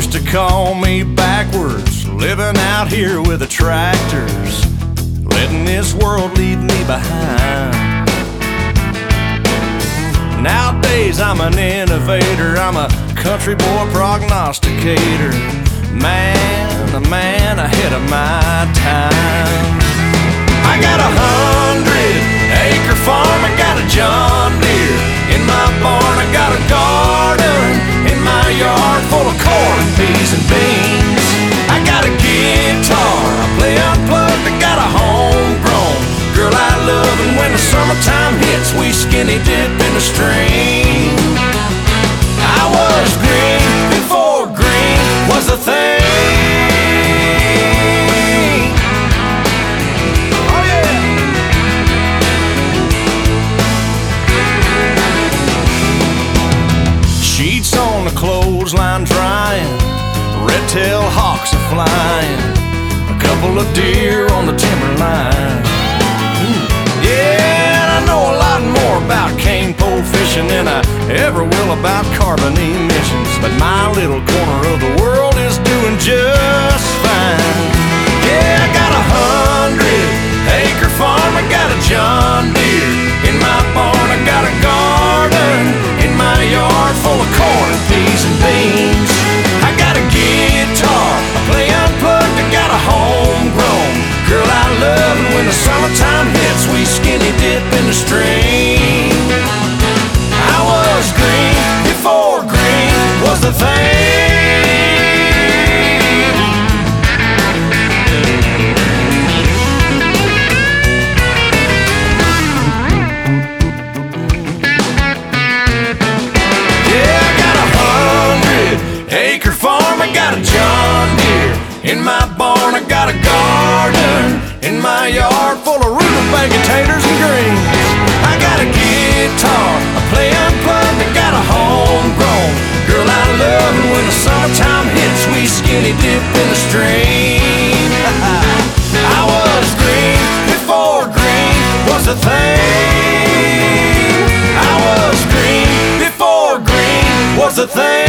used to call me backwards, living out here with the tractors, letting this world leave me behind. Nowadays I'm an innovator, I'm a country boy prognosticator, a man ahead of my time. I got 100-acre farm, I got a John Deere in my barn, I got a garden in my yard full of corn, peas and beans. I got a guitar, I play unplugged, I got a homegrown girl I love, and when the summertime hits we skinny dip in the stream. I was green before green was a thing. Oh yeah. Sheets on the clothesline drying, red-tailed hawks are flying, a couple of deer on the timberline. Yeah, and I know a lot more about cane pole fishing than I ever will about carbon emissions, but my little corner of the world is doing just fine. Yeah, I got 100-acre farm, I got a John Deere in my barn, I got a garden in my yard full of corn, peas and beans. I got a guitar, I play unplugged, I got a homegrown girl I love, and when the summertime hits we skinny dip in the stream. I was green before green was the thing. Yeah, I got 100-acre farm, I got a John Deere in my barn, I got a garden in my yard full of rutabaga taters and greens. I got a guitar, I play unplugged, I got a homegrown girl I love, and when the summertime hits we skinny dip in the stream. I was green before green was a thing. I was green before green was a thing.